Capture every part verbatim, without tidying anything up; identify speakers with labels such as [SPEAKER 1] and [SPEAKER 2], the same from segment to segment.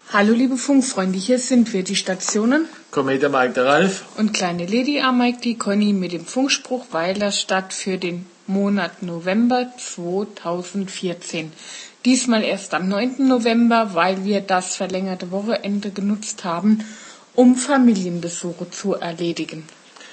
[SPEAKER 1] Hallo liebe Funkfreunde, hier sind wir, die Stationen
[SPEAKER 2] Komet am Mike, der Ralf
[SPEAKER 1] und kleine Lady am Mike, die Conny mit dem Funkspruch Weilerstadt für den Monat November zweitausendvierzehn. Diesmal erst am neunten November, weil wir das verlängerte Wochenende genutzt haben, um Familienbesuche zu erledigen.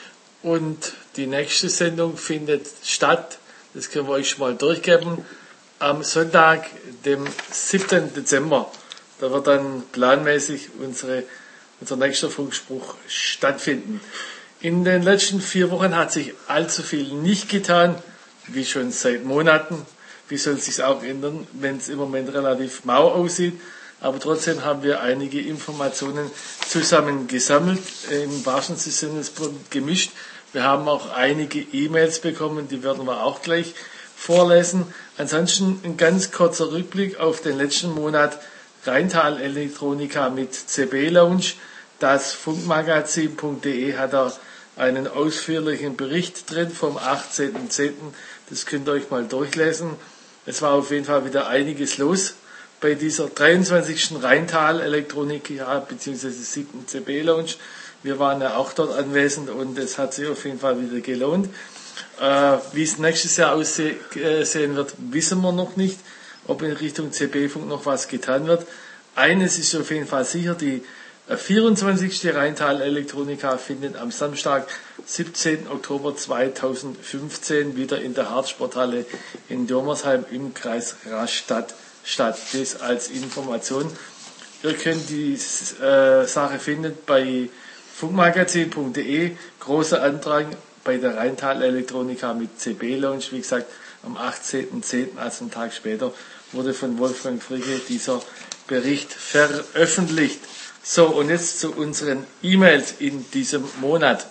[SPEAKER 2] Und die nächste Sendung findet statt, das können wir euch schon mal durchgeben, am Sonntag, dem siebten Dezember. Da wird dann planmäßig unsere, unser nächster Funkspruch stattfinden. In den letzten vier Wochen hat sich allzu viel nicht getan, wie schon seit Monaten. Wie soll es sich auch ändern, wenn es im Moment relativ mau aussieht? Aber trotzdem haben wir einige Informationen zusammen gesammelt, im wahrsten Sinne gemischt. Wir haben auch einige E-Mails bekommen, die werden wir auch gleich vorlesen. Ansonsten ein ganz kurzer Rückblick auf den letzten Monat. Rheintal Elektronika mit C B Lounge. Das Funkmagazin punkt de hat da einen ausführlichen Bericht drin vom achtzehnten zehnten Das könnt ihr euch mal durchlesen. Es war auf jeden Fall wieder einiges los bei dieser dreiundzwanzigsten Rheintal Elektronika bzw. siebten C B Lounge. Wir waren ja auch dort anwesend und es hat sich auf jeden Fall wieder gelohnt. Äh, wie es nächstes Jahr aussehen wird, wissen wir noch nicht. Ob in Richtung C B-Funk noch was getan wird. Eines ist auf jeden Fall sicher, die vierundzwanzigste Rheintal Elektronika findet am Samstag, siebzehnten Oktober zweitausendfünfzehn wieder in der Hartsporthalle in Dürmersheim im Kreis Rastatt statt. Das als Information. Ihr könnt die äh, Sache finden bei funkmagazin punkt de. Großer Antrag bei der Rheintal Elektronika mit C B Lounge. Wie gesagt, am achtzehnten zehnten, also einen Tag später, wurde von Wolfgang Fricke dieser Bericht veröffentlicht. So, und jetzt zu unseren E-Mails in diesem Monat.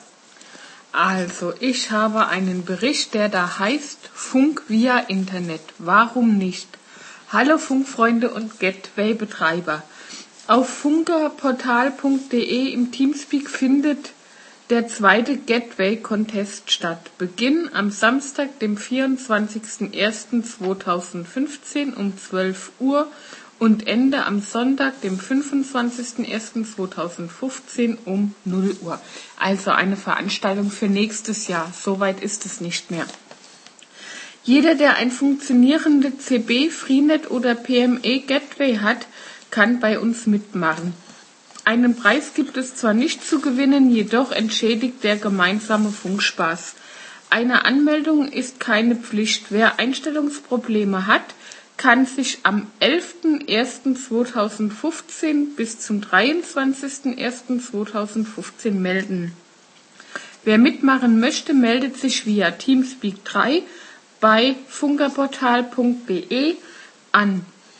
[SPEAKER 1] Also, ich habe einen Bericht, der da heißt Funk via Internet. Warum nicht? Hallo Funkfreunde und Gateway-Betreiber. Auf funkerportal punkt de im Teamspeak findet der zweite Gateway-Contest statt. Beginn am Samstag, dem vierundzwanzigsten ersten zweitausendfünfzehn um zwölf Uhr und Ende am Sonntag, dem fünfundzwanzigsten ersten zweitausendfünfzehn um null Uhr. Also eine Veranstaltung für nächstes Jahr. Soweit ist es nicht mehr. Jeder, der ein funktionierende C B, Freenet oder P M E-Gateway hat, kann bei uns mitmachen. Einen Preis gibt es zwar nicht zu gewinnen, jedoch entschädigt der gemeinsame Funkspaß. Eine Anmeldung ist keine Pflicht. Wer Einstellungsprobleme hat, kann sich am elften ersten zweitausendfünfzehn bis zum dreiundzwanzigsten ersten zweitausendfünfzehn melden. Wer mitmachen möchte, meldet sich via Teamspeak drei bei funkerportal punkt de an.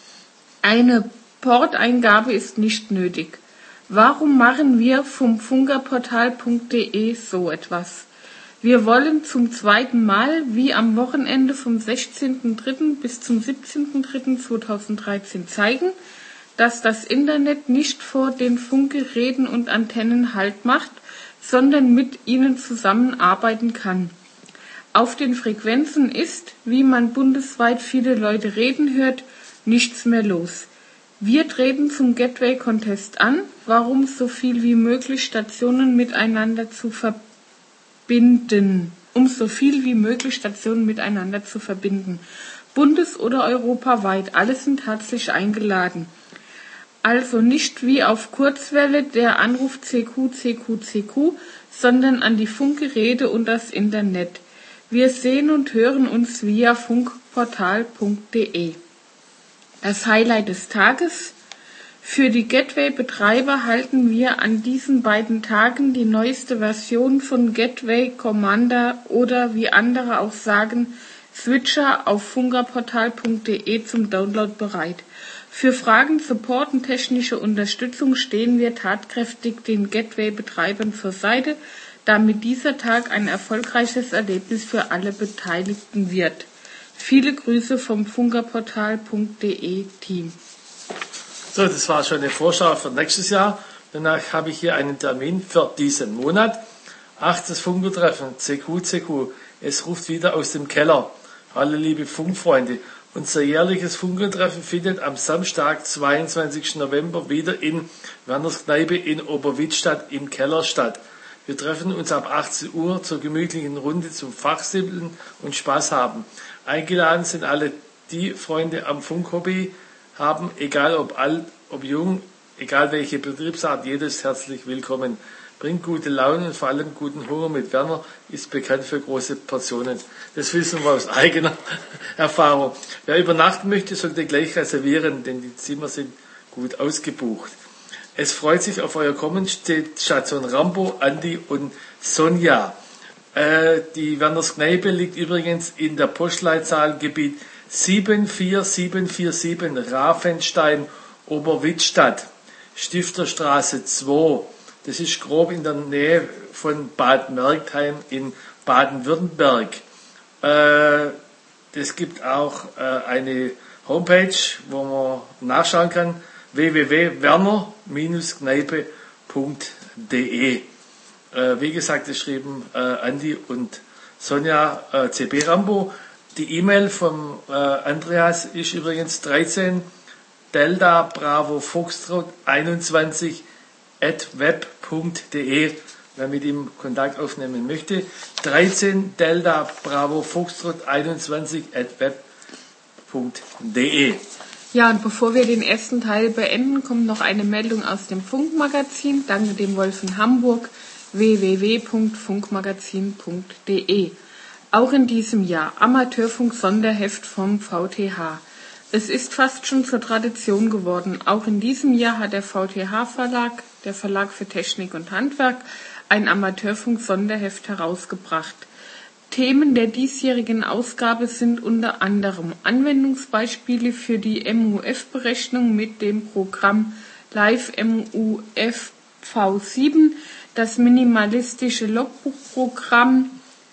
[SPEAKER 1] Eine Porteingabe ist nicht nötig. Warum machen wir vom funkerportal punkt de so etwas? Wir wollen zum zweiten Mal, wie am Wochenende vom sechzehnten dritten bis zum siebzehnten dritten zweitausenddreizehn zeigen, dass das Internet nicht vor den Funkgeräten und Antennen Halt macht, sondern mit ihnen zusammenarbeiten kann. Auf den Frequenzen ist, wie man bundesweit viele Leute reden hört, nichts mehr los. Wir treten zum Gateway-Contest an, warum so viel wie möglich Stationen miteinander zu verbinden, um so viel wie möglich Stationen miteinander zu verbinden. Bundes- oder europaweit, alle sind herzlich eingeladen. Also nicht wie auf Kurzwelle der Anruf C Q, C Q, C Q, sondern an die Funkgeräte und das Internet. Wir sehen und hören uns via funkportal punkt de. Das Highlight des Tages: Für die Gateway-Betreiber halten wir an diesen beiden Tagen die neueste Version von Gateway Commander oder wie andere auch sagen, Switcher auf funkerportal punkt de zum Download bereit. Für Fragen, Support und technische Unterstützung stehen wir tatkräftig den Gateway-Betreibern zur Seite, damit dieser Tag ein erfolgreiches Erlebnis für alle Beteiligten wird. Viele Grüße vom funkerportal punkt de Team.
[SPEAKER 2] So, das war schon eine Vorschau für nächstes Jahr. Danach habe ich hier einen Termin für diesen Monat. Achtes Funkertreffen, C Q C Q. Es ruft wieder aus dem Keller. Alle liebe Funkfreunde. Unser jährliches Funkertreffen findet am Samstag, zweiundzwanzigsten November, wieder in Werners Kneipe in Oberwittstadt im Keller statt. Wir treffen uns ab achtzehn Uhr zur gemütlichen Runde zum Fachsimpeln und Spaß haben. Eingeladen sind alle, die Freunde am Funkhobby haben, egal ob alt, ob jung, egal welche Betriebsart, jeder ist herzlich willkommen. Bringt gute Laune und vor allem guten Hunger mit. Werner ist bekannt für große Portionen. Das wissen wir aus eigener Erfahrung. Wer übernachten möchte, sollte gleich reservieren, denn die Zimmer sind gut ausgebucht. Es freut sich auf euer Kommen, steht Station Rambo, Andi und Sonja. Äh, die Werners Kneipe liegt übrigens in der Postleitzahlgebiet sieben vier sieben vier sieben Rafenstein, Oberwittstadt, Stifterstraße zwei. Das ist grob in der Nähe von Bad Merkheim in Baden-Württemberg. Äh, es gibt auch äh, eine Homepage, wo man nachschauen kann, w w w punkt werner kneipe punkt d e. Äh, wie gesagt, es schrieben äh, Andi und Sonja äh, C B Rambo. Die E-Mail vom äh, Andreas ist übrigens dreizehn Delta Bravo Foxtrot einundzwanzig at web punkt d e, wer mit ihm Kontakt aufnehmen möchte. dreizehn Delta Bravo Foxtrot einundzwanzig at web punkt d e.
[SPEAKER 1] Ja, und bevor wir den ersten Teil beenden, kommt noch eine Meldung aus dem Funkmagazin. Danke dem Wolf in Hamburg, w w w punkt funkmagazin punkt d e. Auch in diesem Jahr Amateurfunk-Sonderheft vom V T H. Es ist fast schon zur Tradition geworden. Auch in diesem Jahr hat der V T H-Verlag, der Verlag für Technik und Handwerk, ein Amateurfunk-Sonderheft herausgebracht. Themen der diesjährigen Ausgabe sind unter anderem Anwendungsbeispiele für die M U F-Berechnung mit dem Programm Live M U F V sieben, das minimalistische Logbuchprogramm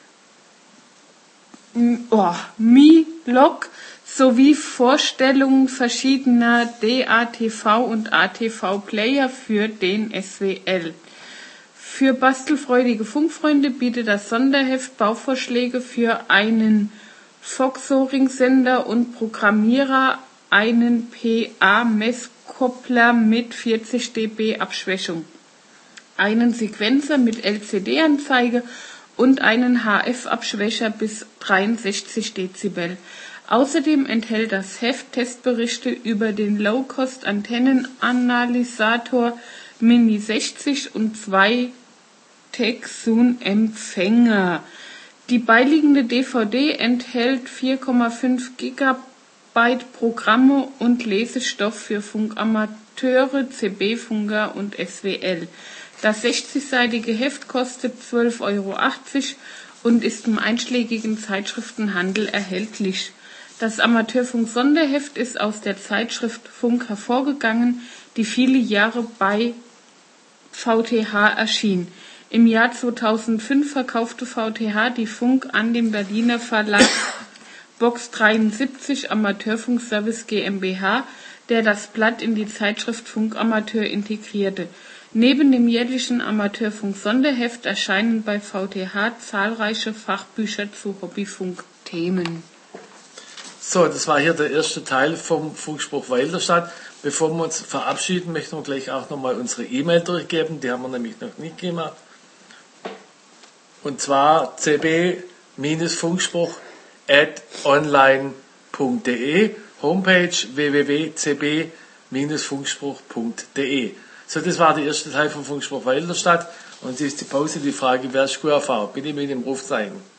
[SPEAKER 1] oh, MiLog sowie Vorstellungen verschiedener D A T V und A T V-Player für den S W L. Für bastelfreudige Funkfreunde bietet das Sonderheft Bauvorschläge für einen Foxhoring-Sender und Programmierer, einen P A-Messkoppler mit vierzig dB Abschwächung, einen Sequenzer mit L C D-Anzeige und einen H F-Abschwächer bis dreiundsechzig Dezibel. Außerdem enthält das Heft Testberichte über den Low-Cost-Antennenanalysator Mini sechzig und zwei Texun-Empfänger. Die beiliegende D V D enthält vier Komma fünf Gigabyte Programme und Lesestoff für Funkamateure, C B-Funker und S W L. Das sechzigseitige Heft kostet zwölf Euro achtzig und ist im einschlägigen Zeitschriftenhandel erhältlich. Das Amateurfunk-Sonderheft ist aus der Zeitschrift Funk hervorgegangen, die viele Jahre bei V T H erschien. Im Jahr zweitausendfünf verkaufte V T H die Funk an den Berliner Verlag Box dreiundsiebzig Amateurfunkservice GmbH, der das Blatt in die Zeitschrift Funkamateur integrierte. Neben dem jährlichen Amateurfunk-Sonderheft erscheinen bei V T H zahlreiche Fachbücher zu Hobbyfunkthemen.
[SPEAKER 2] So, das war hier der erste Teil vom Funkspruch Weilerstadt. Bevor wir uns verabschieden, möchten wir gleich auch nochmal unsere E-Mail durchgeben. Die haben wir nämlich noch nicht gemacht. Und zwar c b Funkspruch at online punkt d e, Homepage w w w punkt c b Funkspruch punkt d e. So, das war der erste Teil vom Funkspruch Weilerstadt. Und jetzt ist die Pause, die Frage, wer ist Q R V? Bitte mit dem Rufzeichen.